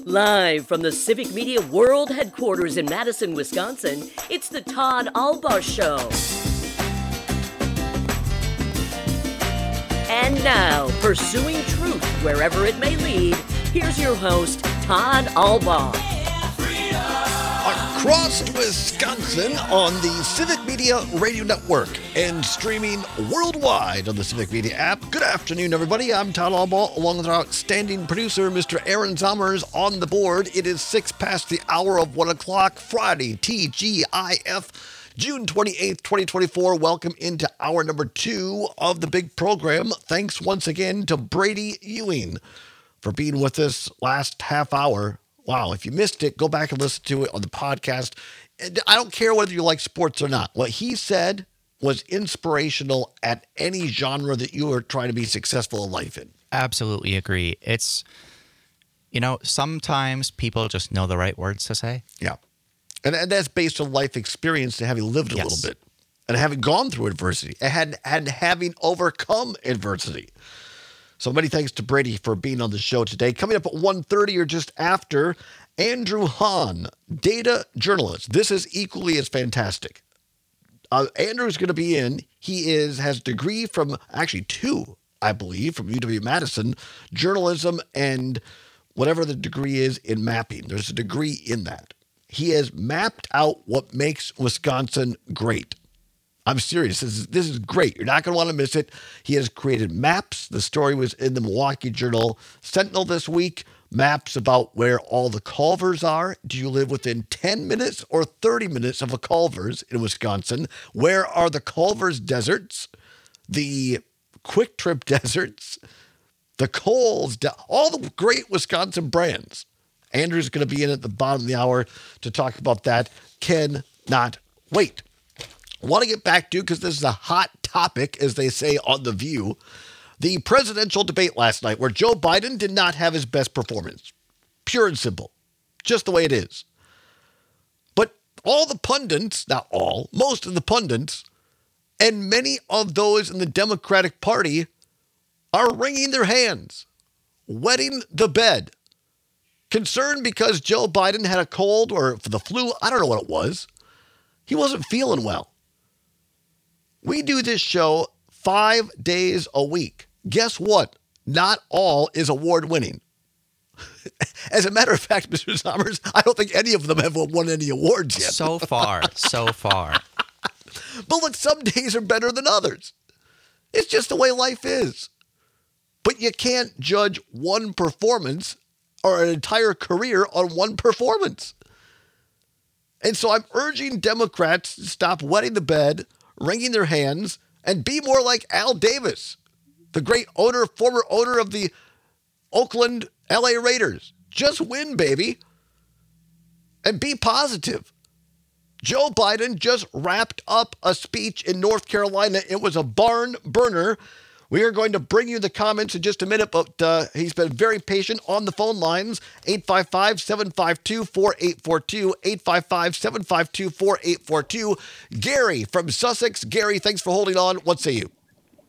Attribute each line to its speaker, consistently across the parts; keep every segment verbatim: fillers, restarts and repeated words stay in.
Speaker 1: Live from the Civic Media World Headquarters in Madison, Wisconsin, it's the Todd Albaugh Show. And now, pursuing truth wherever it may lead, here's your host, Todd Albaugh.
Speaker 2: Across Wisconsin on the Civic Media Radio Network and streaming worldwide on the Civic Media app. Good afternoon, everybody. I'm Todd Albaugh, along with our outstanding producer, Mister Aaron Zommers, on the board. It is six past the hour of one o'clock, Friday, T G I F, June twenty-eighth, twenty twenty-four. Welcome into hour number two of the big program. Thanks once again to Brady Ewing for being with us last half hour. Wow, if you missed it, go back and listen to it on the podcast. I don't care whether you like sports or not. What he said was inspirational at any genre that you are trying to be successful in life in.
Speaker 3: Absolutely agree. It's, you know, sometimes people just know the right words to say.
Speaker 2: Yeah. And, and that's based on life experience and having lived a
Speaker 3: Yes.
Speaker 2: little bit and having gone through adversity and, and having overcome adversity. So many thanks to Brady for being on the show today. Coming up at one thirty or just after, Andrew Hahn, data journalist. This is equally as fantastic. Uh, Andrew's going to be in. He is has a degree from, actually two, I believe, from U W-Madison, journalism and whatever the degree is in mapping. There's a degree in that. He has mapped out what makes Wisconsin great. I'm serious. This is, this is great. You're not going to want to miss it. He has created maps. The story was in the Milwaukee Journal Sentinel this week. Maps about where all the Culvers are. Do you live within ten minutes or thirty minutes of a Culvers in Wisconsin? Where are the Culvers deserts? The Quick Trip deserts? The Kohl's, de- all the great Wisconsin brands. Andrew's going to be in at the bottom of the hour to talk about that. Cannot wait. I want to get back to, because this is a hot topic, as they say on The View, the presidential debate last night where Joe Biden did not have his best performance. Pure and simple. Just the way it is. But all the pundits, not all, most of the pundits, and many of those in the Democratic Party are wringing their hands, wetting the bed, concerned because Joe Biden had a cold or for the flu. I don't know what it was. He wasn't feeling well. We do this show five days a week. Guess what? Not all is award-winning. As a matter of fact, Mister Zommers, I don't think any of them have won any awards yet.
Speaker 3: So far, so far.
Speaker 2: But look, some days are better than others. It's just the way life is. But you can't judge one performance or an entire career on one performance. And so I'm urging Democrats to stop wetting the bed, wringing their hands, and be more like Al Davis, the great owner, former owner of the Oakland L A Raiders. Just win, baby, and be positive. Joe Biden just wrapped up a speech in North Carolina. It was a barn burner. We are going to bring you the comments in just a minute, but uh, he's been very patient on the phone lines. eight five five, seven five two, four eight four two, eight five five, seven five two, four eight four two. Gary from Sussex. Gary, thanks for holding on. What say you?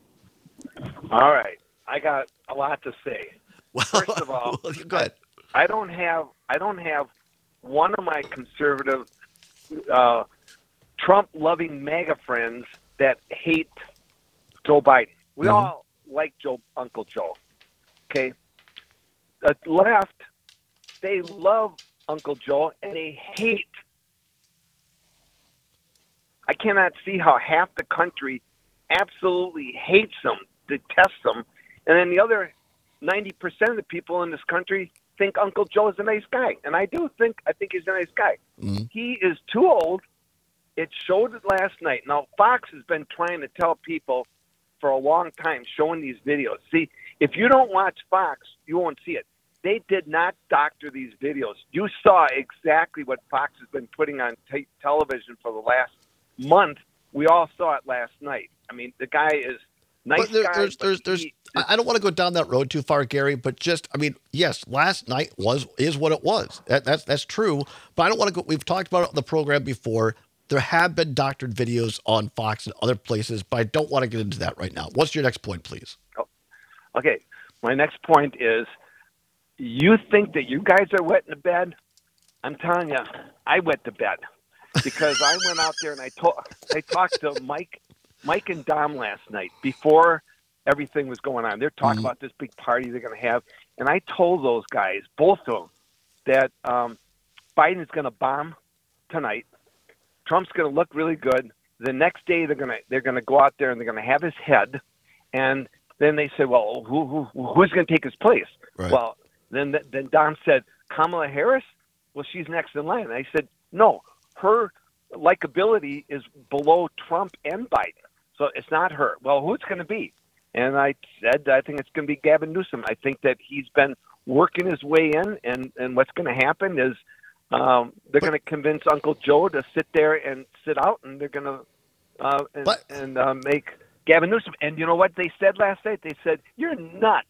Speaker 4: All right. I got a lot to say.
Speaker 2: Well,
Speaker 4: First of all,
Speaker 2: go ahead.
Speaker 4: I don't have I don't have one of my conservative uh, Trump-loving MAGA friends that hate Joe Biden. We
Speaker 2: Mhm.
Speaker 4: all like Joe, Uncle Joe. Okay? The left, they love Uncle Joe and they hate. I cannot see how half the country absolutely hates him, detests him, and then the other ninety percent of the people in this country think Uncle Joe is a nice guy. And I do think, I think he's a nice guy.
Speaker 2: Mhm.
Speaker 4: He is too old. It showed it last night. Now, Fox has been trying to tell people for a long time, showing these videos. See, if you don't watch Fox, you won't see it. They did not doctor these videos. You saw exactly what Fox has been putting on t- television for the last month. We all saw it last night. I mean, the guy is nice
Speaker 2: But there,
Speaker 4: guy.
Speaker 2: there's,
Speaker 4: but
Speaker 2: there's, there's,
Speaker 4: he-
Speaker 2: I I don't want to go down that road too far, Gary, but just, I mean, yes, last night was, is what it was. That, that's, that's true. But I don't want to go, we've talked about it on the program before. There have been doctored videos on Fox and other places, but I don't want to get into that right now. What's your next point, please?
Speaker 4: Okay. My next point is you think that you guys are wetting the bed? I'm telling you, I wet the bed because I went out there and I told I talked to Mike, Mike and Dom last night before everything was going on. They're talking
Speaker 2: Mm-hmm.
Speaker 4: about this big party they're going to have, and I told those guys, both of them, that um, Biden's going to bomb tonight. Trump's going to look really good. The next day they're going to they're going to go out there and they're going to have his head, and then they said, well, who, who who's going to take his place?
Speaker 2: Right.
Speaker 4: Well, then then Don said Kamala Harris. Well, she's next in line. And I said, no, her likability is below Trump and Biden, so it's not her. Well, who's going to be? And I said, I think it's going to be Gavin Newsom. I think that he's been working his way in, and, and what's going to happen is um, they're going to convince Uncle Joe to sit there and sit out, and they're going to uh, and,
Speaker 2: But-
Speaker 4: and uh, make Gavin Newsom. And you know what they said last night? They said, you're nuts.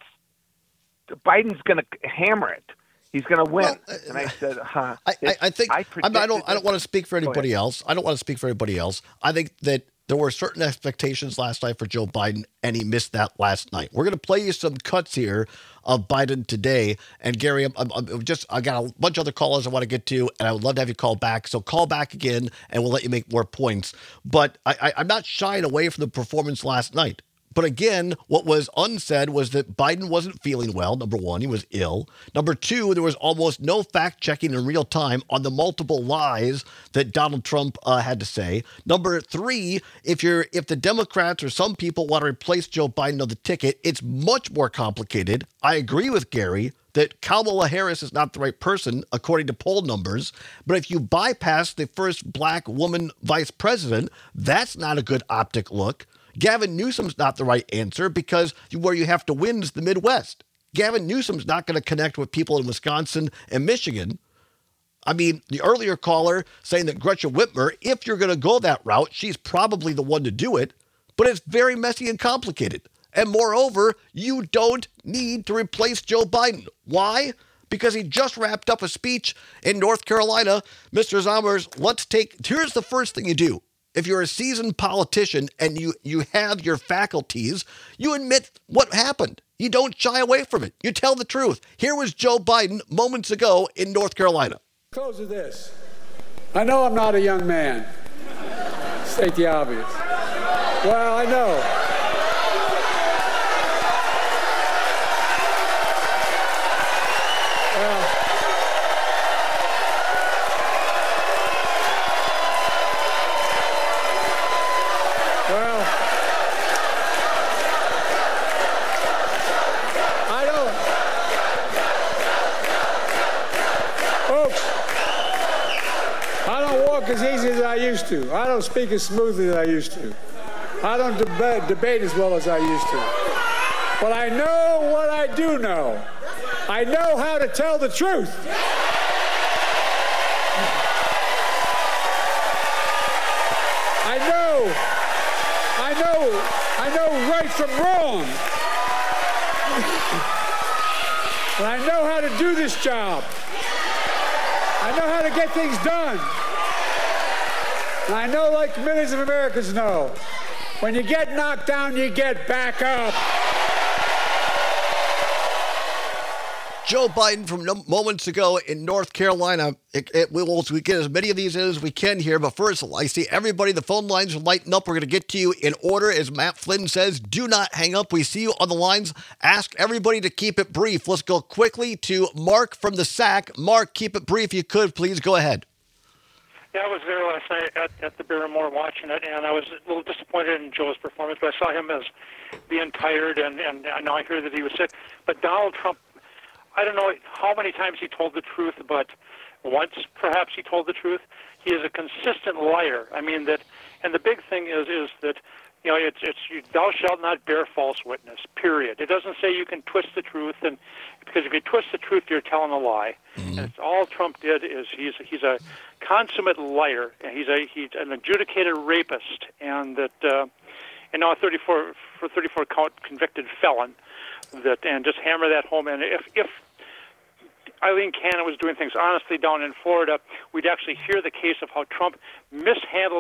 Speaker 4: Biden's going to hammer it. He's going to win.
Speaker 2: Well, uh,
Speaker 4: and I said, huh.
Speaker 2: I, I, I think
Speaker 4: I
Speaker 2: I'm, I don't.
Speaker 4: predicted
Speaker 2: I don't want to speak for
Speaker 4: Go
Speaker 2: anybody
Speaker 4: ahead.
Speaker 2: else. I don't want to speak for anybody else. I think that there were certain expectations last night for Joe Biden, and he missed that last night. We're going to play you some cuts here of Biden today. And Gary, I'm, I'm, I'm just I got a bunch of other callers I want to get to, and I would love to have you call back. So call back again, and we'll let you make more points. But I, I, I'm not shying away from the performance last night. But again, what was unsaid was that Biden wasn't feeling well. Number one, he was ill. Number two, there was almost no fact checking in real time on the multiple lies that Donald Trump uh, had to say. Number three, if you're if the Democrats or some people want to replace Joe Biden on the ticket, it's much more complicated. I agree with Gary that Kamala Harris is not the right person, according to poll numbers. But if you bypass the first black woman vice president, that's not a good optic look. Gavin Newsom's not the right answer because where you have to win is the Midwest. Gavin Newsom's not going to connect with people in Wisconsin and Michigan. I mean, the earlier caller saying that Gretchen Whitmer, if you're going to go that route, she's probably the one to do it, but it's very messy and complicated. And moreover, you don't need to replace Joe Biden. Why? Because he just wrapped up a speech in North Carolina. Mister Zommers, let's take, here's the first thing you do. If you're a seasoned politician and you, you have your faculties, you admit what happened. You don't shy away from it. You tell the truth. Here was Joe Biden moments ago in North Carolina.
Speaker 5: Close with this. I know I'm not a young man. State the obvious. Well, I know. Well, well, I don't. Folks, I don't walk as easy as I used to. I don't speak as smoothly as I used to. I don't deba- debate as well as I used to. But I know what I do know. I know how to tell the truth. I know, I know, I know right from wrong. And I know how to do this job. I know how to get things done. And I know, like millions of Americans know, when you get knocked down, you get back up.
Speaker 2: Joe Biden from no- moments ago in North Carolina. It, it, we will we get as many of these in as we can here. But first, I see everybody. The phone lines are lighting up. We're going to get to you in order. As Matt Flynn says, do not hang up. We see you on the lines. Ask everybody to keep it brief. Let's go quickly to Mark from the S A C. Mark, keep it brief if you could. Please go ahead.
Speaker 6: Yeah, I was there last night at, at the Barrymore watching it, and I was a little disappointed in Joe's performance, but I saw him as being tired, and, and now I hear that he was sick. But Donald Trump, I don't know how many times he told the truth, but once perhaps he told the truth. He is a consistent liar. I mean that, and the big thing is is that, you know, it's it's you, thou shalt not bear false witness. Period. It doesn't say you can twist the truth, and because if you twist the truth, you're telling a lie. Mm-hmm. And it's all Trump did is he's he's a consummate liar, and he's a he's an adjudicated rapist, and that uh, and now a thirty-four for thirty-four count convicted felon. That and just hammer that home. And if if Eileen Cannon was doing things honestly down in Florida, we'd actually hear the case of how Trump mishandled,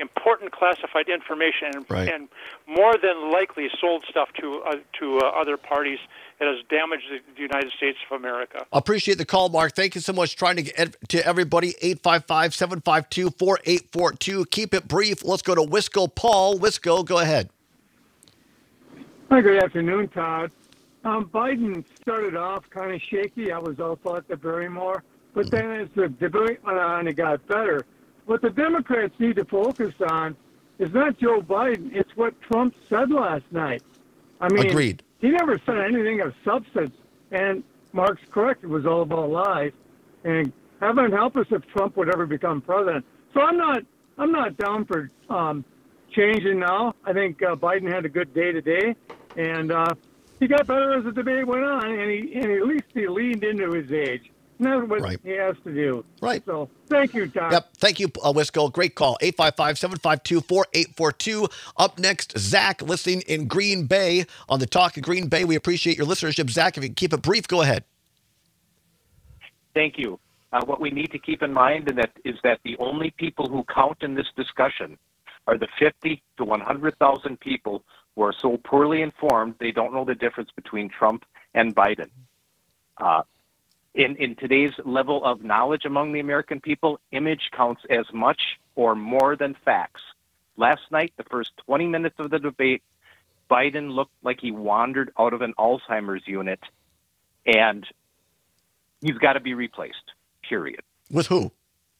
Speaker 6: important classified information and,
Speaker 2: Right.
Speaker 6: and more than likely sold stuff to uh, to uh, other parties that has damaged the, the United States of America.
Speaker 2: Appreciate the call, Mark. Thank you so much. Trying to get to everybody. eight five five, seven five two, four eight four two. Keep it brief. Let's go to Wisco Paul. Wisco, go ahead.
Speaker 7: Hi, good afternoon, Todd. Um, Biden started off kind of shaky. I was also at the Barrymore. But then as the debate went on, it got better. What the Democrats need to focus on is not Joe Biden. It's what Trump said last night. I mean,
Speaker 2: Agreed.
Speaker 7: He never said anything of substance. And Mark's correct. It was all about lies. And heaven help us if Trump would ever become president. So I'm not I'm not down for um, changing now. I think uh, Biden had a good day today. And uh, he got better as the debate went on. And, he, and at least he leaned into his age. And that's what
Speaker 2: Right.
Speaker 7: he has to do.
Speaker 2: Right.
Speaker 7: So thank you, Todd.
Speaker 2: Yep. Thank you, uh, Wisco. Great call. eight five five, seven five two, four eight four two. Up next, Zach, listening in Green Bay on the Talk of Green Bay. We appreciate your listenership. Zach, if you can keep it brief, go ahead.
Speaker 8: Thank you. Uh, what we need to keep in mind and that is that the only people who count in this discussion are the fifty to one hundred thousand people who are so poorly informed they don't know the difference between Trump and Biden. Uh, in, in today's level of knowledge among the American people, image counts as much or more than facts. Last night, the first twenty minutes of the debate, Biden looked like he wandered out of an Alzheimer's unit, and he's got to be replaced, period.
Speaker 2: With who?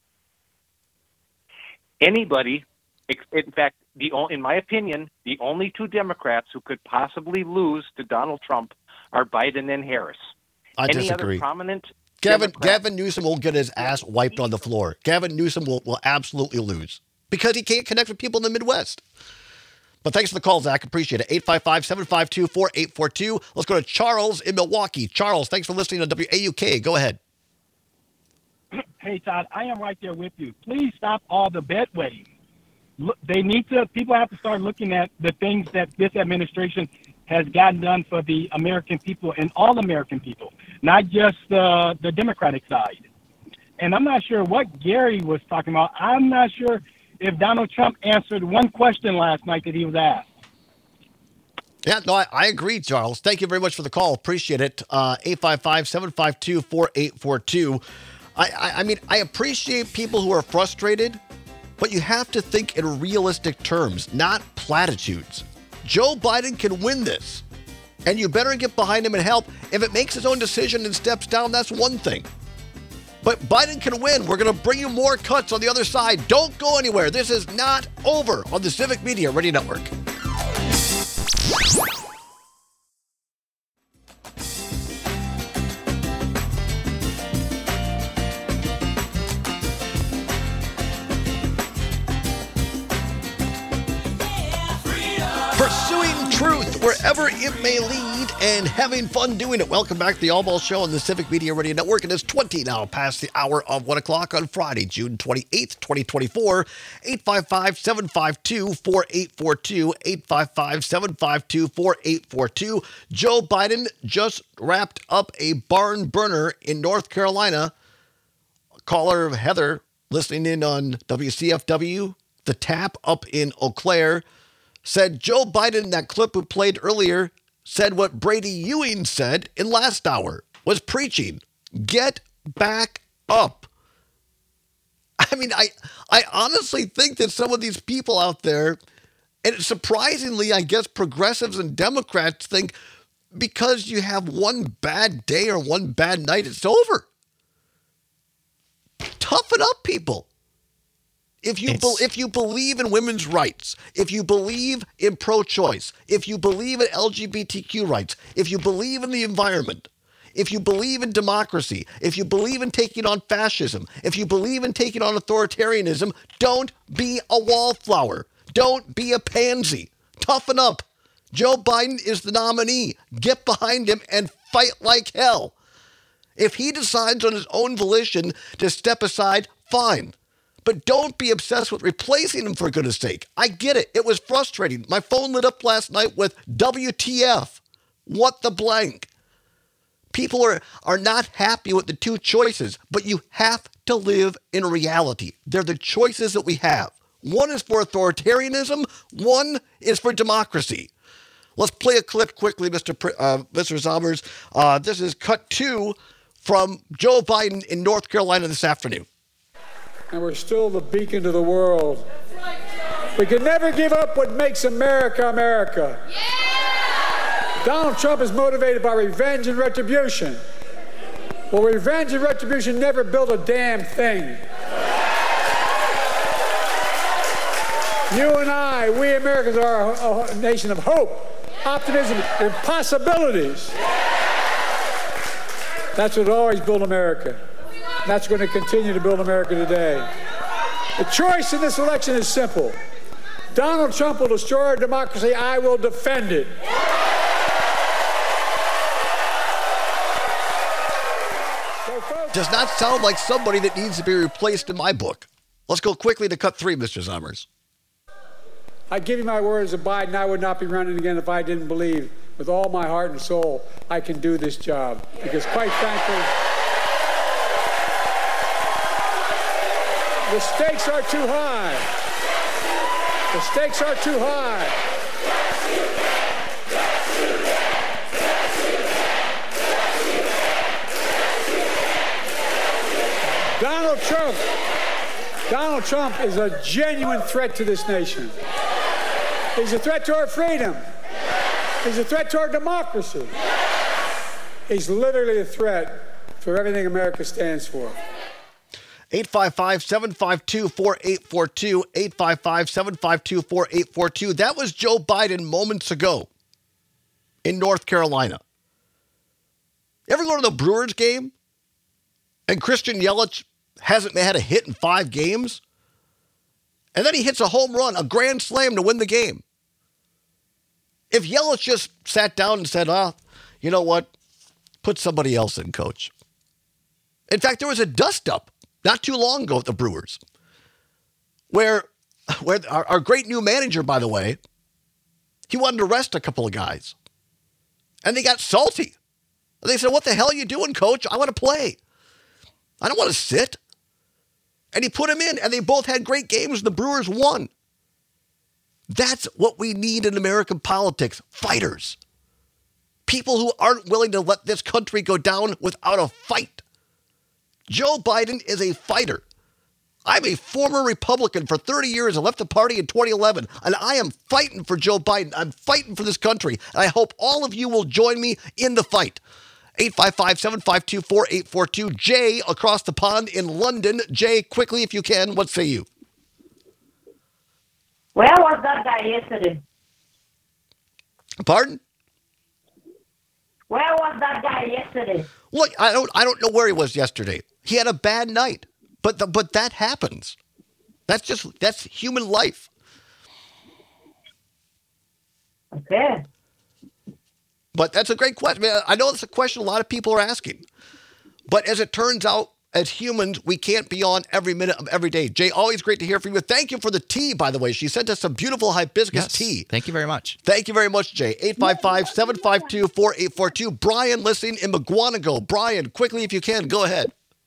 Speaker 8: Anybody, in fact, the in my opinion, the only two Democrats who could possibly lose to Donald Trump are Biden and Harris.
Speaker 2: I
Speaker 8: Any
Speaker 2: disagree.
Speaker 8: other prominent
Speaker 2: Gavin
Speaker 8: Democrat-
Speaker 2: Gavin Newsom will get his ass wiped on the floor. Gavin Newsom will, will absolutely lose because he can't connect with people in the Midwest. But thanks for the call, Zach. Appreciate it. eight five five, seven five two, four eight four two. Let's go to Charles in Milwaukee. Charles, thanks for listening on W A U K. Go ahead.
Speaker 9: Hey, Todd, I am right there with you. Please stop all the bedwetting. Look, they need to, people have to start looking at the things that this administration has gotten done for the American people and all American people, not just uh, the Democratic side. And I'm not sure what Gary was talking about. I'm not sure if Donald Trump answered one question last night that he was asked.
Speaker 2: Yeah, no, I, I agree, Charles. Thank you very much for the call. Appreciate it. Uh, eight five five, seven five two, four eight four two. I, I, I mean, I appreciate people who are frustrated, but you have to think in realistic terms, not platitudes. Joe Biden can win this, and you better get behind him and help. If it makes his own decision and steps down, that's one thing. But Biden can win. We're going to bring you more cuts on the other side. Don't go anywhere. This is not over on the Civic Media Radio Network. Pursuing truth wherever it may lead and having fun doing it. Welcome back to the All Ball Show on the Civic Media Radio Network. It is twenty now past the hour of one o'clock on Friday, June twenty-eighth, twenty twenty-four. eight five five, seven five two, four eight four two. eight five five, seven five two, four eight four two. Joe Biden just wrapped up a barn burner in North Carolina. Caller Heather listening in on W C F W, The Tap up in Eau Claire, said Joe Biden, that clip we played earlier, said what Brady Ewing said in last hour, was preaching. Get back up. I mean, I, I honestly think that some of these people out there, and surprisingly, I guess progressives and Democrats think because you have one bad day or one bad night, it's over. Toughen up, people. If you be, if you believe in women's rights, if you believe in pro-choice, if you believe in L G B T Q rights, if you believe in the environment, if you believe in democracy, if you believe in taking on fascism, if you believe in taking on authoritarianism, don't be a wallflower. Don't be a pansy. Toughen up. Joe Biden is the nominee. Get behind him and fight like hell. If he decides on his own volition to step aside, fine. But don't be obsessed with replacing him, for goodness sake. I get it. It was frustrating. My phone lit up last night with W T F. What the blank? People are, are not happy with the two choices, but you have to live in reality. They're the choices that we have. One is for authoritarianism. One is for democracy. Let's play a clip quickly, Mister Pr- uh, Mister Zommers. Uh, this is cut two from Joe Biden in North Carolina this afternoon.
Speaker 5: And we're still the beacon to the world. We can never give up what makes America America. Yeah! Donald Trump is motivated by revenge and retribution. Well, revenge and retribution never built a damn thing. You and I, we Americans are a, a nation of hope, optimism, and possibilities. That's what always built America. That's going to continue to build America today. The choice in this election is simple. Donald Trump will destroy our democracy. I will defend it.
Speaker 2: Does not sound like somebody that needs to be replaced in my book. Let's go quickly to cut three, Mister Zommers.
Speaker 5: I give you my word as a Biden, I would not be running again if I didn't believe with all my heart and soul I can do this job. Because quite frankly, the stakes are too high. The stakes are too high. Donald Trump, Donald Trump is a genuine threat to this nation. He's a threat to our freedom. He's a threat to our democracy. He's literally a threat for everything America stands for.
Speaker 2: eight five five, seven five two, four eight four two, eight five five, seven five two, four eight four two. That was Joe Biden moments ago in North Carolina. Ever go to the Brewers game and Christian Yelich hasn't had a hit in five games? And then he hits a home run, a grand slam to win the game. If Yelich just sat down and said, ah, you know what? Put somebody else in, coach. In fact, there was a dust-up not too long ago at the Brewers where, where our, our great new manager, by the way, he wanted to rest a couple of guys. And they got salty. And they said, what the hell are you doing, coach? I want to play. I don't want to sit. And he put him in, and they both had great games, and the Brewers won. That's what we need in American politics. Fighters. People who aren't willing to let this country go down without a fight. Joe Biden is a fighter. I'm a former Republican for thirty years. I left the party in twenty eleven, and I am fighting for Joe Biden. I'm fighting for this country, and I hope all of you will join me in the fight. eight five five, seven five two, four eight four two. Jay, across the pond in London. Jay, quickly if you can, what say you?
Speaker 10: Where was that guy yesterday?
Speaker 2: Pardon?
Speaker 10: Where was that guy yesterday?
Speaker 2: Look, I don't I don't know where he was yesterday. He had a bad night. But the, but that happens. That's just that's human life.
Speaker 10: Okay.
Speaker 2: But that's a great question. I know it's a question a lot of people are asking. But as it turns out, as humans, we can't be on every minute of every day. Jay, always great to hear from you. Thank you for the tea, by the way. She sent us some beautiful hibiscus
Speaker 3: yes,
Speaker 2: tea.
Speaker 3: Thank you very much.
Speaker 2: Thank you very much, Jay. eight five five, seven five two, four eight four two. Brian, listening in McGuanago. Brian, quickly if you can, go ahead.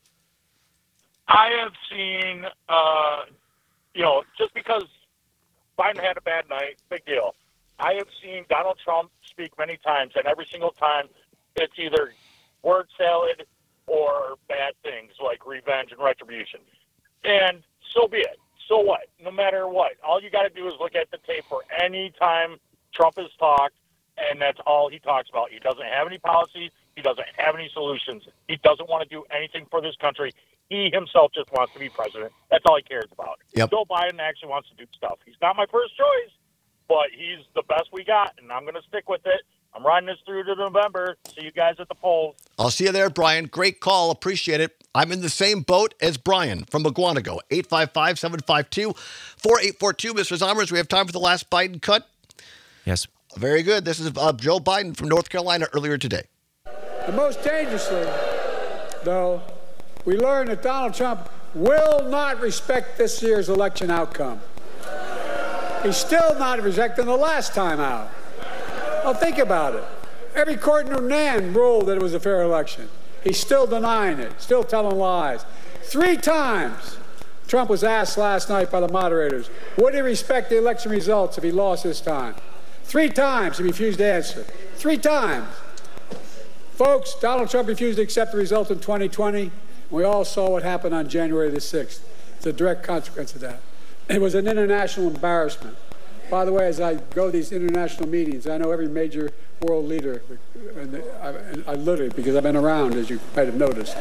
Speaker 11: I have seen, uh, you know, just because Biden had a bad night, big deal. I have seen Donald Trump speak many times, and every single time it's either word salad or bad things like revenge and retribution. And so be it. So what? No matter what. All you got to do is look at the tape for any time Trump has talked, and that's all he talks about. He doesn't have any policy. He doesn't have any solutions. He doesn't want to do anything for this country. He himself just wants to be president. That's all he cares about.
Speaker 2: Yep.
Speaker 11: Joe Biden actually wants to do stuff. He's not my first choice, but he's the best we got, and I'm going to stick with it. I'm riding this through to November. See you guys at the polls.
Speaker 2: I'll see you there, Brian. Great call. Appreciate it. I'm in the same boat as Brian from McGuanago. eight five five, seven five two, four eight four two. Mister Zommers, we have time for the last Biden cut.
Speaker 3: Yes.
Speaker 2: Very good. This is uh, Joe Biden from North Carolina earlier today.
Speaker 5: And most dangerously, though, we learned that Donald Trump will not respect this year's election outcome. He's still not respecting the last time out. Well, think about it. Every court in Newnan ruled that it was a fair election. He's still denying it, still telling lies. Three times, Trump was asked last night by the moderators, would he respect the election results if he lost this time? Three times he refused to answer. Three times. Folks, Donald Trump refused to accept the result in twenty twenty. We all saw what happened on January the sixth. It's a direct consequence of that. It was an international embarrassment. By the way, as I go to these international meetings, I know every major world leader, and I, I literally, because I've been around, as you might have noticed.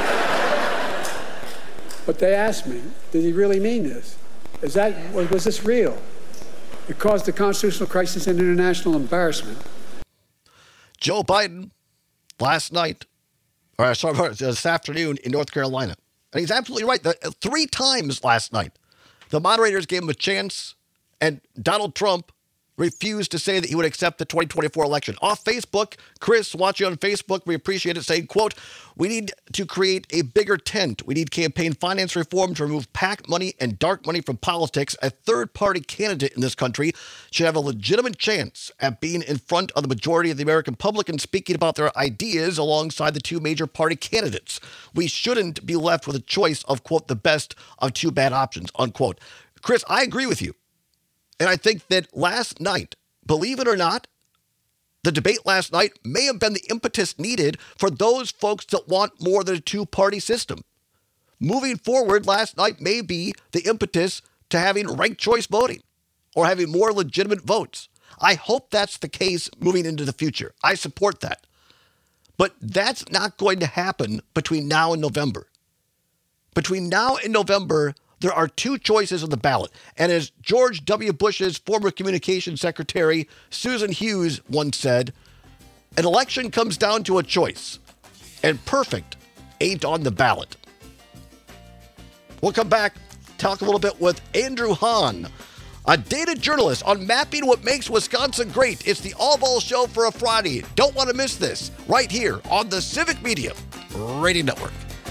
Speaker 5: But they asked me, did he really mean this? Is that, was, was this real? It caused a constitutional crisis and international embarrassment.
Speaker 2: Joe Biden, last night, or sorry, this afternoon in North Carolina. And he's absolutely right. The, three times last night, the moderators gave him a chance, and Donald Trump refused to say that he would accept the twenty twenty-four election. Off Facebook, Chris, watching on Facebook, we appreciate it, saying, quote, we need to create a bigger tent. We need campaign finance reform to remove PAC money and dark money from politics. A third-party candidate in this country should have a legitimate chance at being in front of the majority of the American public and speaking about their ideas alongside the two major party candidates. We shouldn't be left with a choice of, quote, the best of two bad options, unquote. Chris, I agree with you. And I think that last night, believe it or not, the debate last night may have been the impetus needed for those folks that want more than a two-party system. Moving forward, last night may be the impetus to having ranked choice voting or having more legitimate votes. I hope that's the case moving into the future. I support that. But that's not going to happen between now and November. Between now and November, there are two choices on the ballot. And as George W. Bush's former communications secretary, Susan Hughes, once said, an election comes down to a choice, and perfect ain't on the ballot. We'll come back, talk a little bit with Andrew Hahn, a data journalist on mapping what makes Wisconsin great. It's the All Ball Show for a Friday. Don't want to miss this right here on the Civic Media Radio Network.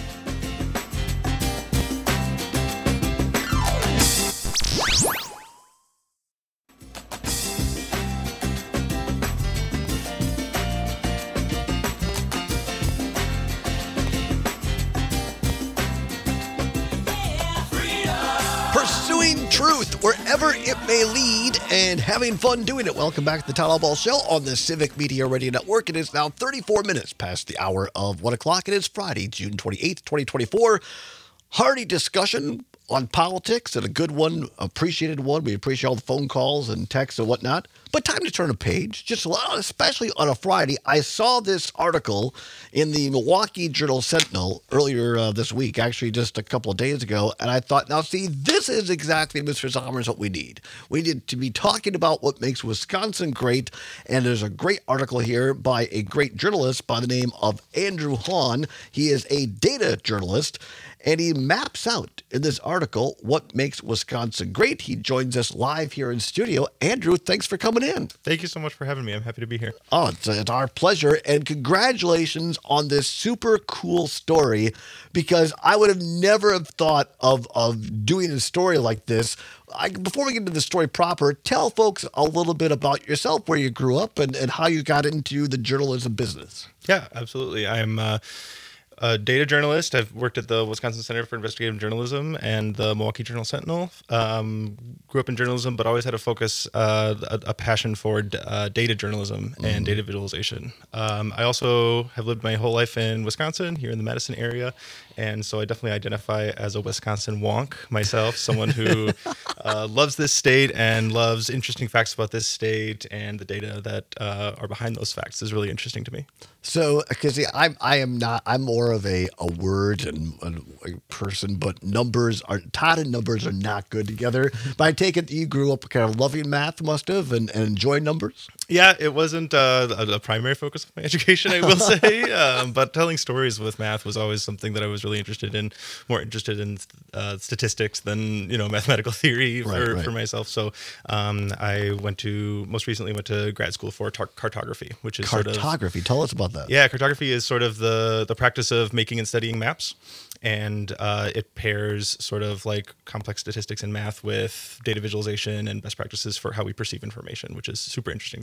Speaker 2: Pursuing truth wherever it may lead and having fun doing it. Welcome back to the Todd All Ball Show on the Civic Media Radio Network. It is now thirty-four minutes past the hour of one o'clock. It is Friday, June twenty-eighth, twenty twenty-four. Hearty discussion on politics, and a good one, appreciated one. We appreciate all the phone calls and texts and whatnot. But time to turn a page, just especially on a Friday. I saw this article in the Milwaukee Journal Sentinel earlier uh, this week, actually just a couple of days ago, and I thought, now see, this is exactly, Mister Sommers, what we need. We need to be talking about what makes Wisconsin great, and there's a great article here by a great journalist by the name of Andrew Hahn. He is a data journalist, and he maps out in this article what makes Wisconsin great. He joins us live here in studio. Andrew, thanks for coming in.
Speaker 12: Thank you so much for having me. I'm happy to be here.
Speaker 2: Oh, it's, it's our pleasure. And congratulations on this super cool story, because I would have never have thought of, of doing a story like this. I, before we get into the story proper, tell folks a little bit about yourself, where you grew up, and, and how you got into the journalism business.
Speaker 12: Yeah, absolutely. I'm uh, a data journalist. I've worked at the Wisconsin Center for Investigative Journalism and the Milwaukee Journal Sentinel. Um, grew up in journalism, but always had a focus, uh, a, a passion for uh, data journalism and mm-hmm. data visualization. Um, I also have lived my whole life in Wisconsin, here in the Madison area. And so I definitely identify as a Wisconsin wonk myself, someone who uh, loves this state and loves interesting facts about this state, and the data that uh, are behind those facts is really interesting to me.
Speaker 2: So, because I I am not, I'm more of a, a word and a, a person, but numbers are, Todd and numbers are not good together. But I take it you grew up kind of loving math, must have, and, and enjoying numbers?
Speaker 12: Yeah, it wasn't uh, a, a primary focus of my education, I will say. um, but telling stories with math was always something that I was really interested in, more interested in uh, statistics than, you know, mathematical theory for,
Speaker 2: right, right.
Speaker 12: for myself. So um, I went to, most recently went to grad school for tar- cartography, which is
Speaker 2: Cartography,
Speaker 12: sort of,
Speaker 2: tell us about that.
Speaker 12: Yeah, cartography is sort of the, the practice of making and studying maps. And uh, it pairs sort of like complex statistics and math with data visualization and best practices for how we perceive information, which is super interesting to me.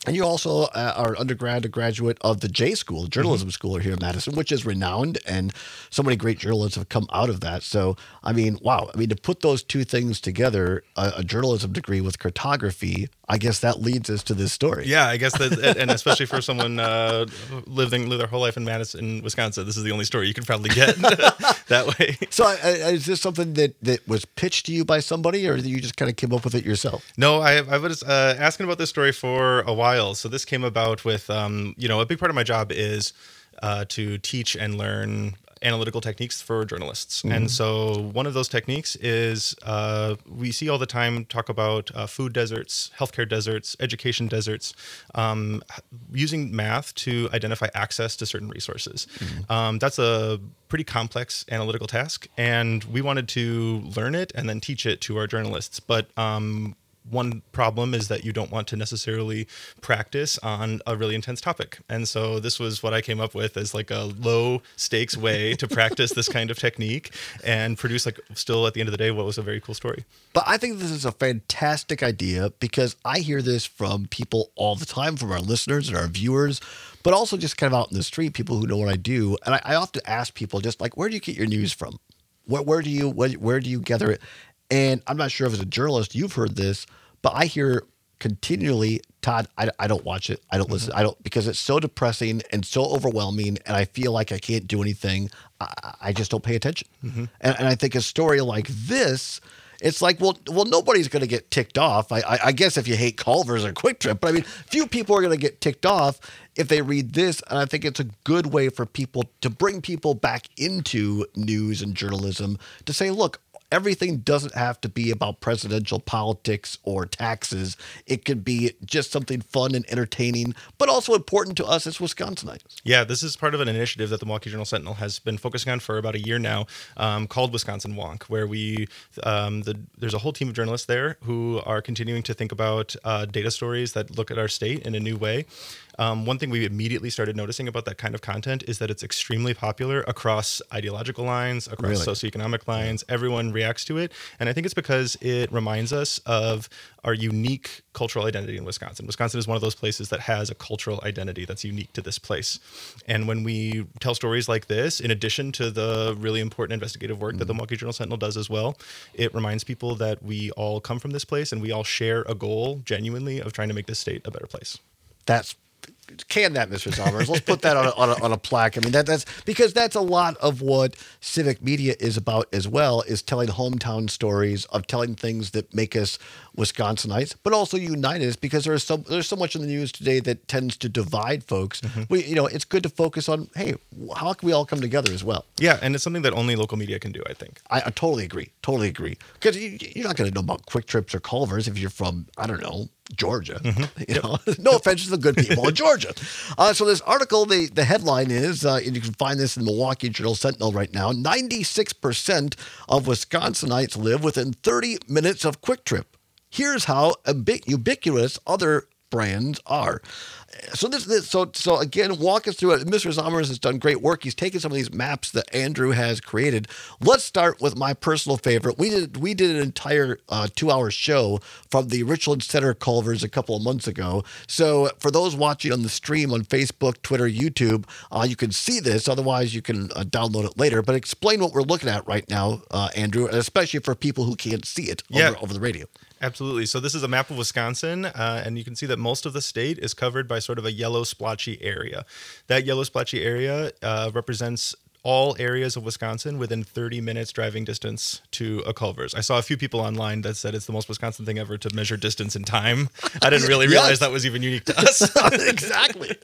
Speaker 2: And you also uh, are undergrad, a graduate of the J School, journalism
Speaker 12: Mm-hmm.
Speaker 2: school here in Madison, which is renowned, and so many great journalists have come out of that. So, I mean, wow. I mean, to put those two things together, a, a journalism degree with cartography, I guess that leads us to this story.
Speaker 12: Yeah, I guess that, and especially for someone uh, living live their whole life in Madison, Wisconsin, this is the only story you can probably get that way.
Speaker 2: So, uh, is this something that, that was pitched to you by somebody, or you just kind of came up with it yourself?
Speaker 12: No, I, I was uh, asking about this story for a while. So this came about with, um, you know, a big part of my job is uh, to teach and learn analytical techniques for journalists.
Speaker 2: Mhm.
Speaker 12: And so one of those techniques is uh, we see all the time talk about uh, food deserts, healthcare deserts, education deserts, um, using math to identify access to certain resources. Um, that's a pretty complex analytical task, and we wanted to learn it and then teach it to our journalists. But um, one problem is that you don't want to necessarily practice on a really intense topic. And so this was what I came up with as like a low stakes way to practice this kind of technique and produce, like, still at the end of the day, what was a very cool story.
Speaker 2: But I think this is a fantastic idea because I hear this from people all the time, from our listeners and our viewers, but also just kind of out in the street, people who know what I do. And I, I often ask people just like, where do you get your news from? Where, where do you where, where do you gather it? And I'm not sure if as a journalist you've heard this, but I hear continually, Todd, I, I don't watch it. I don't listen. I don't, because it's so depressing and so overwhelming, and I feel like I can't do anything. I, I just don't pay attention.
Speaker 12: Mm-hmm.
Speaker 2: And, and I think a story like this, it's like, well, well, nobody's going to get ticked off. I, I, I guess if you hate Culver's or Quick Trip, but I mean, few people are going to get ticked off if they read this. And I think it's a good way for people to bring people back into news and journalism to say, look, everything doesn't have to be about presidential politics or taxes. It could be just something fun and entertaining, but also important to us as Wisconsinites.
Speaker 12: Yeah, this is part of an initiative that the Milwaukee Journal Sentinel has been focusing on for about a year now, um, called Wisconsin Wonk, where we um, the, there's a whole team of journalists there who are continuing to think about uh, data stories that look at our state in a new way. Um, one thing we immediately started noticing about that kind of content is that it's extremely popular across ideological lines, across
Speaker 2: Really?
Speaker 12: socioeconomic lines. Everyone reacts to it. And I think it's because it reminds us of our unique cultural identity in Wisconsin. Wisconsin is one of those places that has a cultural identity that's unique to this place. And when we tell stories like this, in addition to the really important investigative work that the Milwaukee Journal Sentinel does as well, it reminds people that we all come from this place and we all share a goal genuinely of trying to make this state a better place.
Speaker 2: That's Can that, Mister Sommers? Let's put that on a, on a, on a plaque. I mean, that that's because that's a lot of what civic media is about as well, is telling hometown stories, of telling things that make us Wisconsinites, but also unite us, because there's so there's so much in the news today that tends to divide folks.
Speaker 12: Mm-hmm.
Speaker 2: We, you know, it's good to focus on, hey, how can we all come together as well?
Speaker 12: Yeah, and it's something that only local media can do, I think.
Speaker 2: I, I totally agree. Totally agree. Because you, you're not going to know about Quick Trips or Culver's if you're from, I don't know, Georgia.
Speaker 12: Mm-hmm.
Speaker 2: You know, no offense to the good people in Georgia. Uh, so this article, the, the headline is, uh, and you can find this in the Milwaukee Journal Sentinel right now, ninety-six percent of Wisconsinites live within thirty minutes of Quick Trip. Here's how ubiqu- ubiquitous other brands are. So this, this, so so again, walk us through it. Mister Sommers has done great work. He's taken some of these maps that Andrew has created. Let's start with my personal favorite. We did we did an entire uh, two-hour show from the Richland Center Culver's a couple of months ago. So for those watching on the stream on Facebook, Twitter, YouTube, uh, you can see this. Otherwise, you can uh, download it later. But explain what we're looking at right now, uh, Andrew, and especially for people who can't see it
Speaker 12: Yeah.
Speaker 2: over, over the radio.
Speaker 12: Absolutely. So this is a map of Wisconsin, uh, and you can see that most of the state is covered by sort of a yellow splotchy area. That yellow splotchy area uh, represents all areas of Wisconsin within thirty minutes driving distance to a Culver's. I saw a few people online that said it's the most Wisconsin thing ever to measure distance in time. I didn't really
Speaker 2: Yes.
Speaker 12: realize that was even unique to us.
Speaker 2: Exactly.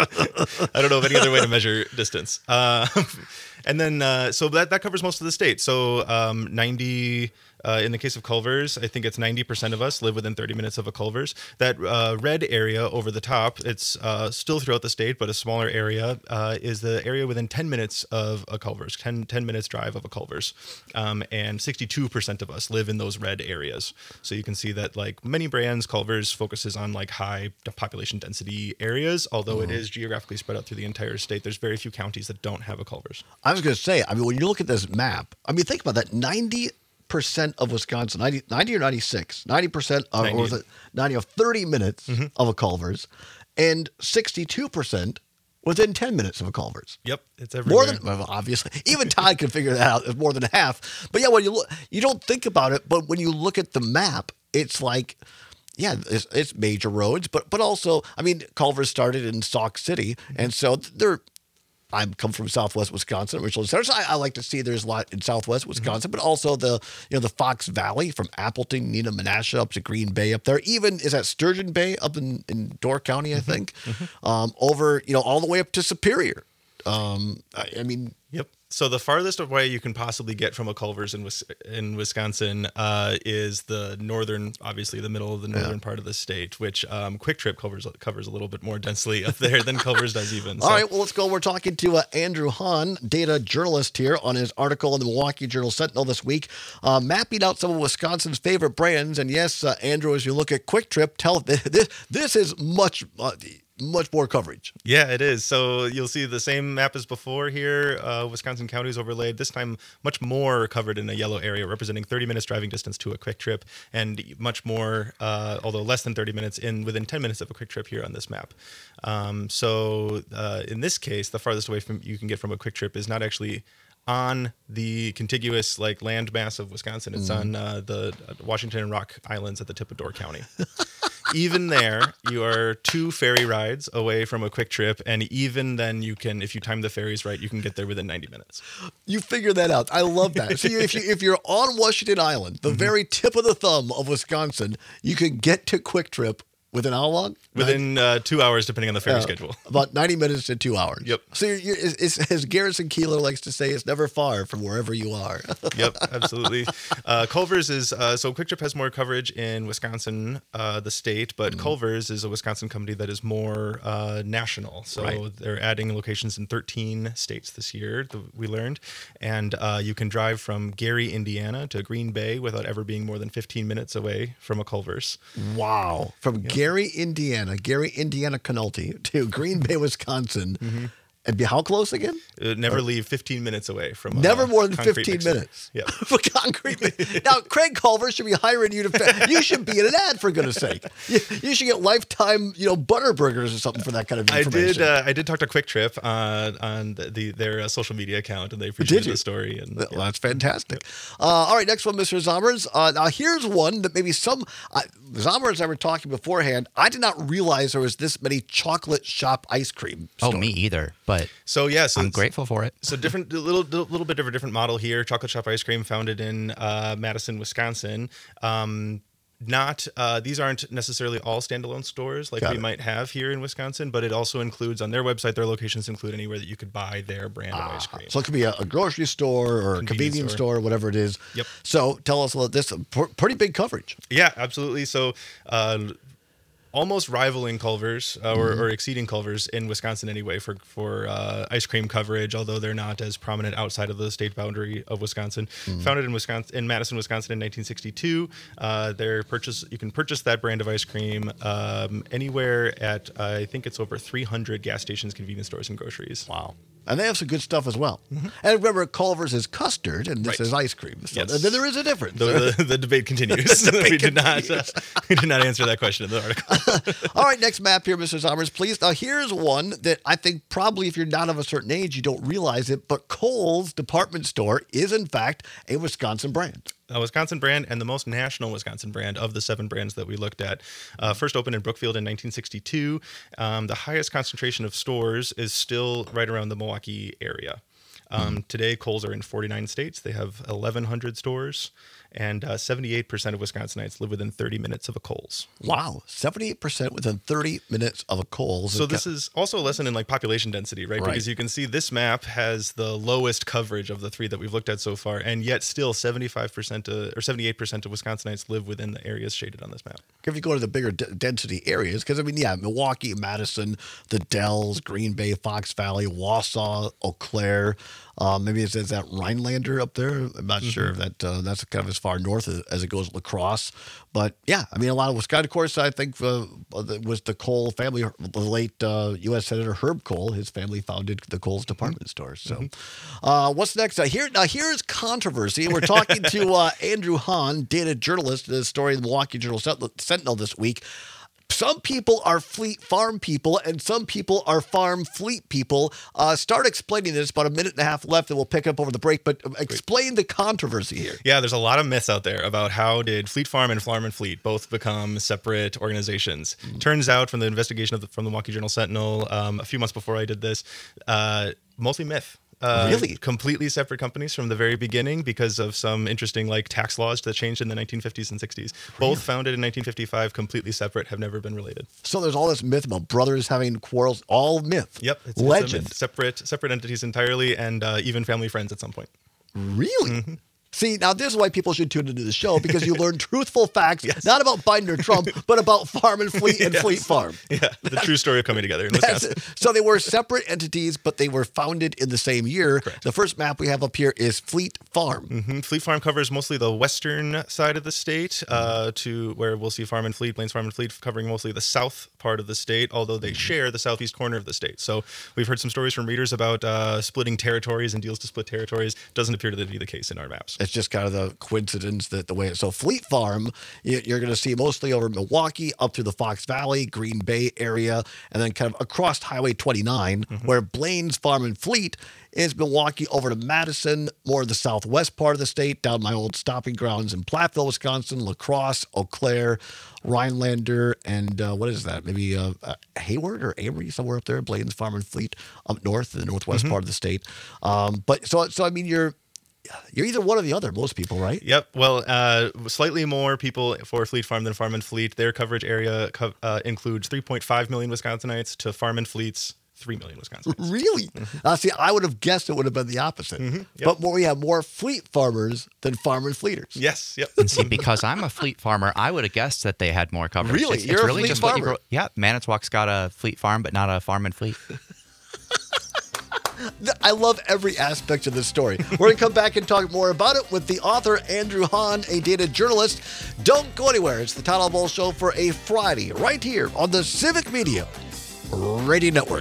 Speaker 12: I don't know of any other way to measure distance. Uh, and then, uh, so that, that covers most of the state. So um, ninety... Uh, in the case of Culver's, I think it's ninety percent of us live within thirty minutes of a Culver's. That uh, red area over the top, it's uh, still throughout the state, but a smaller area, uh, is the area within ten minutes of a Culver's, ten, ten minutes drive of a Culver's. Um, and sixty-two percent of us live in those red areas. So you can see that, like many brands, Culver's focuses on like high population density areas, although it is geographically spread out through the entire state. There's very few counties that don't have a Culver's.
Speaker 2: I was going to say, I mean, when you look at this map, I mean, think about that, ninety percent of Wisconsin, ninety, ninety or ninety-six, ninety percent of, or was it ninety of thirty minutes
Speaker 12: Mm-hmm.
Speaker 2: of a Culver's, and sixty-two percent within ten minutes of a Culver's.
Speaker 12: Yep, it's
Speaker 2: More
Speaker 12: everywhere.
Speaker 2: than, well, obviously, even Todd can figure that out. It's more than half. But yeah, when you look, you don't think about it, but when you look at the map, it's like, yeah, it's, it's major roads, but but also, I mean, Culver's started in Sauk City, and so they're. I come from Southwest Wisconsin, originally. So I, I like to see there's a lot in Southwest Wisconsin, but also the you know the Fox Valley from Appleton, Neenah, Menasha up to Green Bay up there. Even is that Sturgeon Bay up in, in Door County, I think, um, over you know all the way up to Superior. Um, I, I mean,
Speaker 12: Yep. So the farthest away you can possibly get from a Culver's in Wis- in Wisconsin uh, is the northern, obviously the middle of the northern part of the state, which um, Quick Trip covers covers a little bit more densely up there than Culver's does even.
Speaker 2: All right, well, let's go. We're talking to uh, Andrew Hahn, data journalist here, on his article in the Milwaukee Journal Sentinel this week, uh, mapping out some of Wisconsin's favorite brands. And yes, uh, Andrew, as you look at Quick Trip, tell this this is much. Uh, much more coverage.
Speaker 12: Yeah, it is. So you'll see the same map as before here, uh, Wisconsin counties overlaid, this time much more covered in a yellow area, representing thirty minutes driving distance to a Quick Trip, and much more, uh, although less than thirty minutes, in within ten minutes of a Quick Trip here on this map. Um, so uh, in this case, the farthest away from you can get from a Quick Trip is not actually on the contiguous like land mass of Wisconsin. It's
Speaker 2: Mm.
Speaker 12: on uh, the Washington and Rock Islands at the tip of Door County. Even there, you are two ferry rides away from a Quick Trip, and even then, you can, if you time the ferries right, you can get there within ninety minutes.
Speaker 2: You figure that out. I love that. So if you if you're on Washington Island, the
Speaker 12: Mm-hmm.
Speaker 2: very tip of the thumb of Wisconsin, you can get to Quick Trip within how long?
Speaker 12: Within uh, two hours, depending on the ferry
Speaker 2: Uh,
Speaker 12: schedule.
Speaker 2: About ninety minutes to two hours.
Speaker 12: Yep.
Speaker 2: So you're, you're, it's, it's, as Garrison Keeler likes to say, it's never far from wherever you are.
Speaker 12: Yep, absolutely. Uh, Culver's is, uh, so Quick Trip has more coverage in Wisconsin, uh, the state, but
Speaker 2: Mm-hmm.
Speaker 12: Culver's is a Wisconsin company that is more uh, national. So
Speaker 2: Right.
Speaker 12: they're adding locations in thirteen states this year, th- we learned. And uh, you can drive from Gary, Indiana to Green Bay without ever being more than fifteen minutes away from a Culver's.
Speaker 2: Wow. From Gary, Indiana, Gary, Indiana, Canulty to Green Bay, Wisconsin.
Speaker 12: Mm-hmm.
Speaker 2: And be how close again?
Speaker 12: Uh, never leave fifteen minutes away from a
Speaker 2: Never more than
Speaker 12: concrete
Speaker 2: fifteen
Speaker 12: mixer.
Speaker 2: minutes.
Speaker 12: Yep.
Speaker 2: For concrete. mi- Now, Craig Culver should be hiring you to. You should be in an ad, for goodness sake. You, you should get lifetime, you know, butter burgers or something for that kind of
Speaker 12: I
Speaker 2: information.
Speaker 12: did. Uh, I did talk to Quick Trip uh, on the, the their uh, social media account, and they appreciated
Speaker 2: you?
Speaker 12: the story. And
Speaker 2: Well, that's fantastic. Uh, all right, next one, Mister Zommers. Uh, now, here's one that maybe some uh, Zommers and I were talking beforehand. I did not realize there was this many chocolate shop ice cream.
Speaker 3: Oh,
Speaker 2: stores.
Speaker 3: me either. But
Speaker 12: so yes,
Speaker 3: I'm grateful for it.
Speaker 12: So different, a little, little bit of a different model here. Chocolate Shop Ice Cream, founded in uh, Madison, Wisconsin. Um, not uh, these aren't necessarily all standalone stores like
Speaker 2: Got
Speaker 12: we
Speaker 2: it.
Speaker 12: might have here in Wisconsin, but it also includes on their website. Their locations include anywhere that you could buy their brand of ice cream.
Speaker 2: So it could be a, a grocery store or a
Speaker 12: Convenience
Speaker 2: convenience
Speaker 12: store.
Speaker 2: store, whatever it is.
Speaker 12: Yep.
Speaker 2: So tell us about this. P- pretty big coverage.
Speaker 12: Yeah, absolutely. So. Uh, Almost rivaling Culver's uh, or,
Speaker 2: Mhm.
Speaker 12: or exceeding Culver's in Wisconsin anyway for for uh, ice cream coverage, although they're not as prominent outside of the state boundary of Wisconsin.
Speaker 2: Mhm.
Speaker 12: Founded in Wisconsin, in Madison, Wisconsin, in nineteen sixty-two. Uh, their purchase you can purchase that brand of ice cream um, anywhere at uh, I think it's over three hundred gas stations, convenience stores, and groceries.
Speaker 2: Wow. And they have some good stuff as well. And remember, Culver's is custard, and this
Speaker 12: Right.
Speaker 2: is ice cream. So
Speaker 12: Yes.
Speaker 2: then there is a difference.
Speaker 12: The, the, the debate continues.
Speaker 2: The debate
Speaker 12: we did not
Speaker 2: continues.
Speaker 12: uh, we did not answer that question in the article.
Speaker 2: All right, next map here, Mister Zommers, please. Now, here's one that I think probably if you're not of a certain age, you don't realize it, but Kohl's department store is, in fact, a Wisconsin brand.
Speaker 12: A Wisconsin brand and the most national Wisconsin brand of the seven brands that we looked at. Uh, first opened in Brookfield in nineteen sixty-two. Um, the highest concentration of stores is still right around the Milwaukee area. Um, Today, Kohl's are in forty-nine states. They have eleven hundred stores, and uh, seventy-eight percent of Wisconsinites live within thirty minutes of a Kohl's.
Speaker 2: Wow, seventy-eight percent within thirty minutes of a Kohl's.
Speaker 12: So this is also a lesson in like population density, right?
Speaker 2: Right.
Speaker 12: Because you can see this map has the lowest coverage of the three that we've looked at so far, and yet still seventy-five percent uh, or seventy-eight percent of Wisconsinites live within the areas shaded on this map.
Speaker 2: If you go to the bigger d- density areas, because I mean, yeah, Milwaukee, Madison, the Dells, Green Bay, Fox Valley, Wausau, Eau Claire, um, maybe it says that Rhinelander up there. I'm not sure if that uh, that's kind of a as far north as, as it goes La Crosse. But yeah, I mean, a lot of Wisconsin. Of course, I think uh, was the Cole family, the late uh, U S Senator Herb Cole. His family founded the Kohl's department mm-hmm. store. So, mm-hmm. uh, what's next? Uh, here, now here's controversy. We're talking to uh, Andrew Hahn, data journalist, in the story in the Milwaukee Journal Sentinel this week. Some people are fleet farm people, and some people are farm fleet people. Uh, start explaining this. About a minute and a half left, and we'll pick up over the break. But explain the controversy here.
Speaker 12: Yeah, there's a lot of myths out there about how did Fleet Farm and Farm and Fleet both become separate organizations. Mm-hmm. Turns out, from the investigation of the, from the Milwaukee Journal Sentinel, um, a few months before I did this, uh, mostly myth. Uh,
Speaker 2: really?
Speaker 12: Completely separate companies from the very beginning because of some interesting like tax laws that changed in the nineteen fifties and sixties. Really? Both founded in nineteen fifty-five, completely separate, have never been related.
Speaker 2: So there's all this myth about brothers having quarrels, all myth.
Speaker 12: Yep. It's,
Speaker 2: legend.
Speaker 12: It's myth. Separate, separate entities entirely, and uh, even family friends at some point.
Speaker 2: Really?
Speaker 12: Mm-hmm.
Speaker 2: See, now this is why people should tune into the show, because you learn truthful facts,
Speaker 12: yes.
Speaker 2: not about Biden or Trump, but about Farm and Fleet and
Speaker 12: yes.
Speaker 2: Fleet Farm.
Speaker 12: Yeah, the true story of coming together in Wisconsin.
Speaker 2: So they were separate entities, but they were founded in the same year.
Speaker 12: Correct.
Speaker 2: The first map we have up here is Fleet Farm.
Speaker 12: Mm-hmm. Fleet Farm covers mostly the western side of the state, uh, to where we'll see Farm and Fleet, Blaines Farm and Fleet covering mostly the south part of the state, although they share the southeast corner of the state. So we've heard some stories from readers about uh, splitting territories and deals to split territories. Doesn't appear to be the case in our maps.
Speaker 2: It's just kind of the coincidence that the way so Fleet Farm you're going to see mostly over Milwaukee up through the Fox Valley, Green Bay area, and then kind of across Highway twenty-nine, mm-hmm. where Blaines Farm and Fleet is Milwaukee over to Madison, more of the southwest part of the state, down my old stopping grounds in Platteville, Wisconsin, La Crosse, Eau Claire, Rhinelander, and uh, what is that? Maybe uh, uh, Hayward or Amory, somewhere up there. Blaines Farm and Fleet up north, in the northwest mm-hmm. part of the state. Um, but so, so I mean, you're You're either one or the other, most people, right?
Speaker 12: Yep. Well, uh, slightly more people for Fleet Farm than Farm and Fleet. Their coverage area co- uh, includes three point five million Wisconsinites to Farm and Fleet's three million Wisconsinites.
Speaker 2: Really? Mm-hmm. Uh, see, I would have guessed it would have been the opposite. Mm-hmm. Yep. But more, we have more Fleet farmers than Farm and Fleeters.
Speaker 12: Yes. Yep.
Speaker 3: And see, because I'm a Fleet farmer, I would have guessed that they had more coverage.
Speaker 2: Really?
Speaker 3: It's,
Speaker 2: You're
Speaker 3: it's
Speaker 2: a
Speaker 3: really
Speaker 2: Fleet
Speaker 3: just
Speaker 2: farmer?
Speaker 3: What you grow- yeah, Manitowoc's got a Fleet farm, but not a Farm and Fleet.
Speaker 2: I love every aspect of this story. We're going to come back and talk more about it with the author, Andrew Hahn, a data journalist. Don't go anywhere. It's the Todd All Ball Show for a Friday, right here on the Civic Media Radio Network.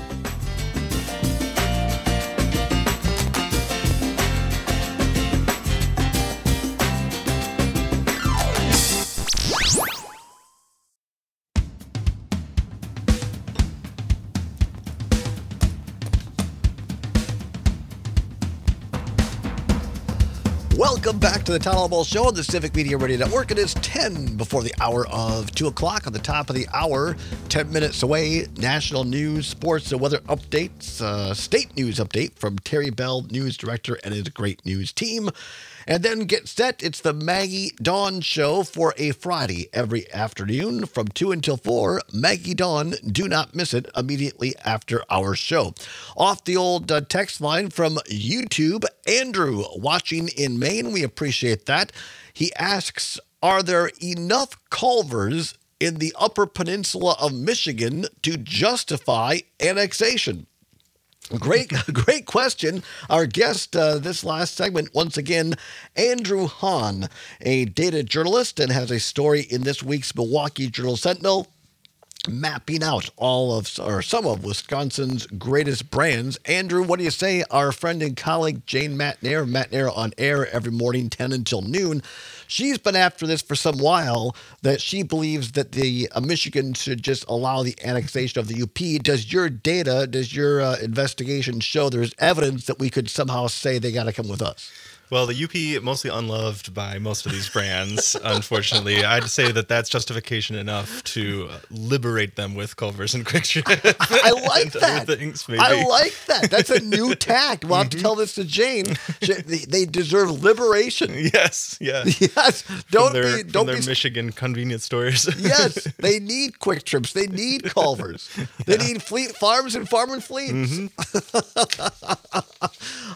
Speaker 2: Welcome back to the Todd All Ball Show on the Civic Media Radio Network. It is ten before the hour of two o'clock. On the top of the hour, ten minutes away, national news, sports, and weather updates. Uh, state news update from Terry Bell, news director, and his great news team. And then get set. It's the Maggie Dawn Show for a Friday every afternoon from two until four. Maggie Dawn, do not miss it immediately after our show. Off the old uh, text line from YouTube, Andrew, watching in Maine. We appreciate that. He asks, are there enough Culvers in the Upper Peninsula of Michigan to justify annexation? Great, great question. Our guest uh, this last segment, once again, Andrew Hahn, a data journalist and has a story in this week's Milwaukee Journal Sentinel mapping out all of, or some of, Wisconsin's greatest brands. Andrew, what do you say? Our friend and colleague, Jane Matnair, Matnair on air every morning, ten until noon. She's been after this for some while, that she believes that the uh, Michigan should just allow the annexation of the U P. Does your data, does your uh, investigation show there's evidence that we could somehow say they got to come with us?
Speaker 12: Well, the U P mostly unloved by most of these brands, unfortunately. I'd say that that's justification enough to liberate them with Culver's and Quick Trip.
Speaker 2: I like that.
Speaker 12: Things, maybe.
Speaker 2: I like that. That's a new tact. We'll have to tell this to Jane. They deserve liberation.
Speaker 12: Yes, yeah.
Speaker 2: Yes. Don't
Speaker 12: from their,
Speaker 2: be. Don't
Speaker 12: from their
Speaker 2: be,
Speaker 12: Michigan convenience stores.
Speaker 2: Yes, they need Quick Trips. They need Culver's. They yeah. need Fleet Farms and Farm and Fleets. Mm-hmm.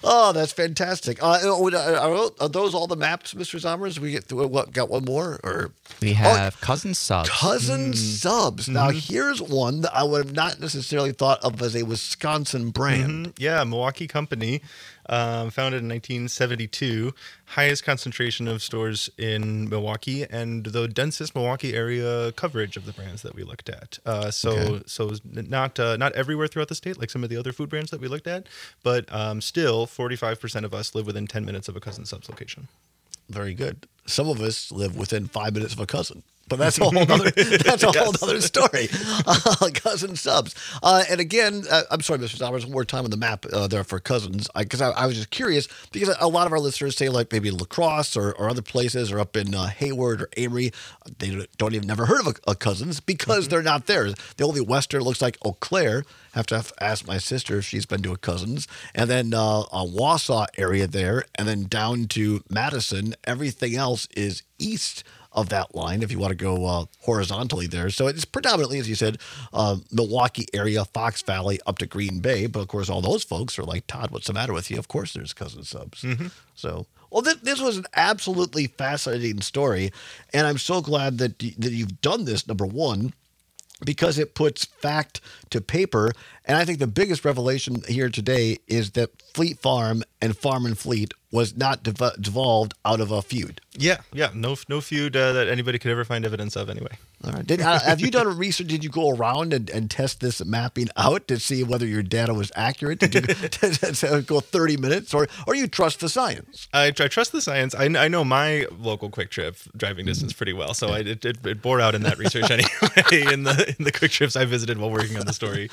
Speaker 2: Oh, that's fantastic. Uh, are, are those all the maps, Mister Zommers? We get what? Got one more, or
Speaker 3: we have oh, cousin subs.
Speaker 2: Cousin mm. subs. Mm-hmm. Now, here's one that I would have not necessarily thought of as a Wisconsin brand.
Speaker 12: Mm-hmm. Yeah, Milwaukee company. Um, founded in nineteen seventy-two, highest concentration of stores in Milwaukee, and the densest Milwaukee area coverage of the brands that we looked at. Uh, so, okay. so not uh, not everywhere throughout the state, like some of the other food brands that we looked at, but um, still, forty-five percent of us live within ten minutes of a Cousin Subs location.
Speaker 2: Very good. Some of us live within five minutes of a cousin. But that's a whole other, that's a whole other story. Uh, cousin subs. Uh, and again, uh, I'm sorry, Mister Zommers, one more time on the map uh, there for cousins. Because I, I, I was just curious, because a lot of our listeners say like maybe La Crosse or, or other places or up in uh, Hayward or Amory. They don't even never heard of a, a cousins because mm-hmm. they're not there. The only Western looks like Eau Claire. Have to have ask my sister if she's been to a cousins. And then uh, a Wausau area there. And then down to Madison. Everything else is east of that line if you want to go uh, horizontally there. So it's predominantly, as you said, uh, Milwaukee area, Fox Valley, up to Green Bay. But, of course, all those folks are like, Todd, what's the matter with you? Of course there's cousin subs. Mm-hmm. So, well, th- this was an absolutely fascinating story. And I'm so glad that, y- that you've done this, number one, because it puts fact to paper. And I think the biggest revelation here today is that Fleet Farm and Farm and Fleet was not dev- devolved out of a feud.
Speaker 12: Yeah, yeah, no, no feud uh, that anybody could ever find evidence of, anyway.
Speaker 2: All right. Did, uh, have you done a research? Did you go around and, and test this mapping out to see whether your data was accurate? Did you to, go thirty minutes, or or you trust the science?
Speaker 12: I, I trust the science. I, I know my local Quick Trip driving distance pretty well, so I, it, it it bore out in that research anyway. in the in the Quick Trips I visited while working on the story,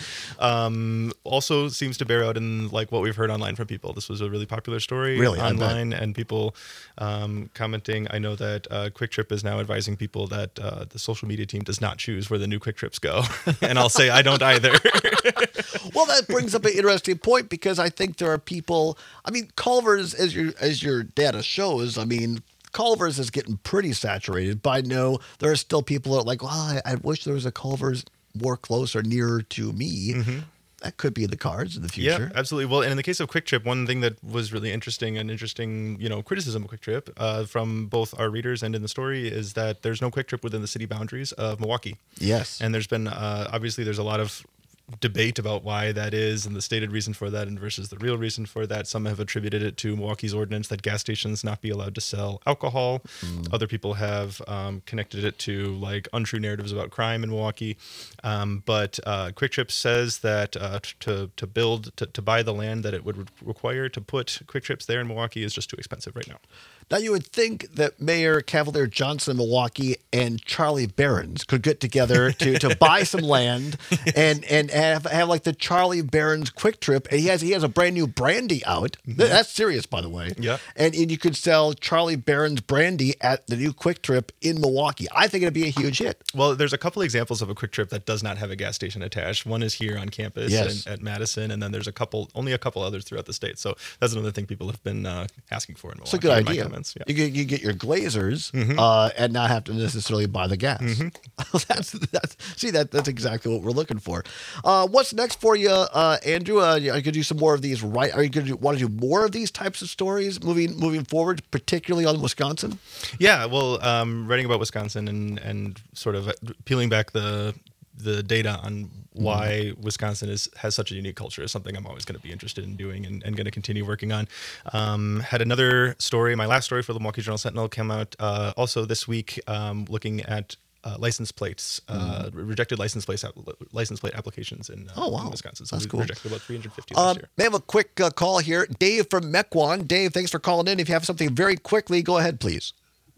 Speaker 12: um, also seems to bear out in like what we've heard online from people. This was a really popular story
Speaker 2: really,
Speaker 12: online, and people um, commenting. I know that uh, Quick Trip is now advising people that uh, the social media team does not choose where the new Quick Trips go. And I'll say I don't either.
Speaker 2: Well, that brings up an interesting point, because I think there are people, I mean, Culver's, as your as your data shows, I mean, Culver's is getting pretty saturated, but I know there are still people that are like, well, I, I wish there was a Culver's more close or nearer to me. Mm-hmm. That could be in the cards in the future.
Speaker 12: Yeah, absolutely. Well, and in the case of Quick Trip, one thing that was really interesting, and interesting, you know, criticism of Quick Trip uh, from both our readers and in the story, is that there's no Quick Trip within the city boundaries of Milwaukee.
Speaker 2: Yes.
Speaker 12: And there's been, uh, obviously, there's a lot of debate about why that is and the stated reason for that and versus the real reason for that. Some have attributed it to Milwaukee's ordinance that gas stations not be allowed to sell alcohol. Mm. Other people have um, connected it to like untrue narratives about crime in Milwaukee. Um, but uh, Quick Trip says that uh, to to build, to, to buy the land that it would re- require to put Quick Trips there in Milwaukee is just too expensive right now.
Speaker 2: Now, you would think that Mayor Cavalier Johnson in Milwaukee and Charlie Barons could get together to, to buy some land and and have, have like the Charlie Barons Quick Trip. And he has he has a brand new brandy out. Mm-hmm. That's serious, by the way.
Speaker 12: Yeah.
Speaker 2: And, and you could sell Charlie Barons brandy at the new Quick Trip in Milwaukee. I think it'd be a huge hit.
Speaker 12: Well, there's a couple examples of a Quick Trip that does not have a gas station attached. One is here on campus
Speaker 2: yes.
Speaker 12: and, at Madison, and then there's a couple, only a couple others throughout the state. So that's another thing people have been uh, asking for in Milwaukee.
Speaker 2: It's a good idea.
Speaker 12: Yeah.
Speaker 2: You get, you get your Glazers
Speaker 12: mm-hmm.
Speaker 2: uh, and not have to necessarily buy the gas.
Speaker 12: Mm-hmm.
Speaker 2: that's that's see that that's exactly what we're looking for. Uh, what's next for you, uh, Andrew? Uh, you could do some more of these, right? Are you going to want to do more of these types of stories moving moving forward, particularly on Wisconsin?
Speaker 12: Yeah, well, um, writing about Wisconsin and and sort of peeling back the the data on why mm-hmm. Wisconsin is has such a unique culture is something I'm always going to be interested in doing and, and going to continue working on. Um, had another story, my last story for the Milwaukee Journal Sentinel came out uh, also this week, um, looking at uh, license plates, uh, mm. rejected license plate license plate applications in, uh,
Speaker 2: oh, wow.
Speaker 12: in Wisconsin. So
Speaker 2: That's
Speaker 12: we
Speaker 2: cool.
Speaker 12: rejected about three hundred fifty
Speaker 2: um,
Speaker 12: last year.
Speaker 2: May I have a quick uh, call here? Dave from Mequon. Dave, thanks for calling in. If you have something very quickly, go ahead, please.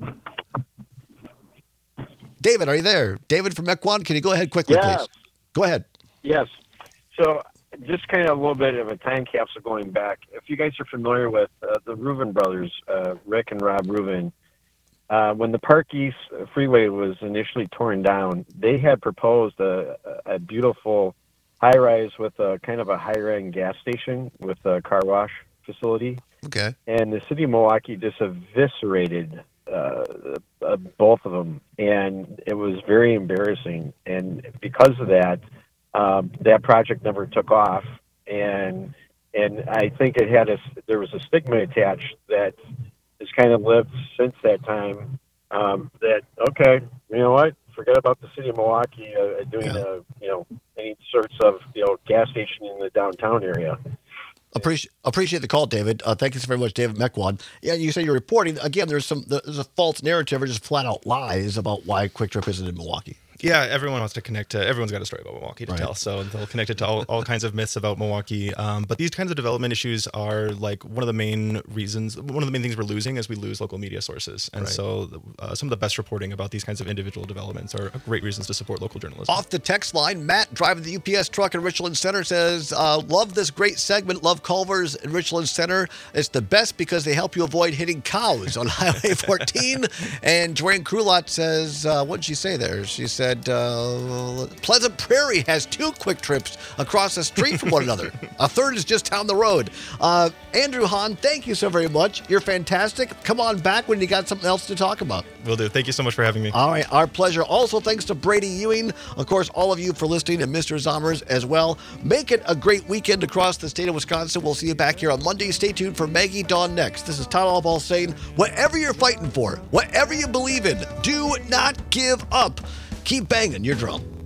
Speaker 2: David, are you there? David from Mequon, can you go ahead quickly,
Speaker 13: yes.
Speaker 2: please? Go ahead.
Speaker 13: Yes. So just kind of a little bit of a time capsule going back. If you guys are familiar with uh, the Reuven brothers, uh, Rick and Rob Reuven, uh, when the Park East Freeway was initially torn down, they had proposed a, a beautiful high-rise with a kind of a higher-end gas station with a car wash facility.
Speaker 2: Okay.
Speaker 13: And the city of Milwaukee just eviscerated Uh, uh, both of them, and it was very embarrassing. And because of that, um, that project never took off. And and I think it had a there was a stigma attached that has kind of lived since that time. Um, that okay, you know what? Forget about the city of Milwaukee uh, doing
Speaker 2: Yeah.
Speaker 13: a you know any sorts of you know gas station in the downtown area.
Speaker 2: Appreciate appreciate the call, David. Uh, thank you so very much, David Mekwad. Yeah, you say you're reporting again. There's some there's a false narrative or just flat out lies about why Quick Trip isn't in Milwaukee.
Speaker 12: Yeah, everyone wants to connect to, everyone's got a story about Milwaukee to
Speaker 2: Right.
Speaker 12: tell. So they'll connect it to all, all kinds of myths about Milwaukee. Um, but these kinds of development issues are like one of the main reasons, one of the main things we're losing is we lose local media sources. And
Speaker 2: Right.
Speaker 12: so uh, some of the best reporting about these kinds of individual developments are great reasons to support local journalism.
Speaker 2: Off the text line, Matt driving the U P S truck in Richland Center says, uh, love this great segment. Love Culver's in Richland Center. It's the best because they help you avoid hitting cows on Highway fourteen. And Joanne Krulot says, uh, what did she say there? She said, uh, Pleasant Prairie has two Quick Trips across the street from one another. A third is just down the road. Uh, Andrew Hahn, thank you so very much. You're fantastic. Come on back when you got something else to talk about.
Speaker 12: Will do. Thank you so much for having me.
Speaker 2: All right, our pleasure. Also, thanks to Brady Ewing. Of course, all of you for listening, and Mister Zommers as well. Make it a great weekend across the state of Wisconsin. We'll see you back here on Monday. Stay tuned for Maggie Dawn next. This is Todd Allball saying, whatever you're fighting for, whatever you believe in, do not give up. Keep banging your drum.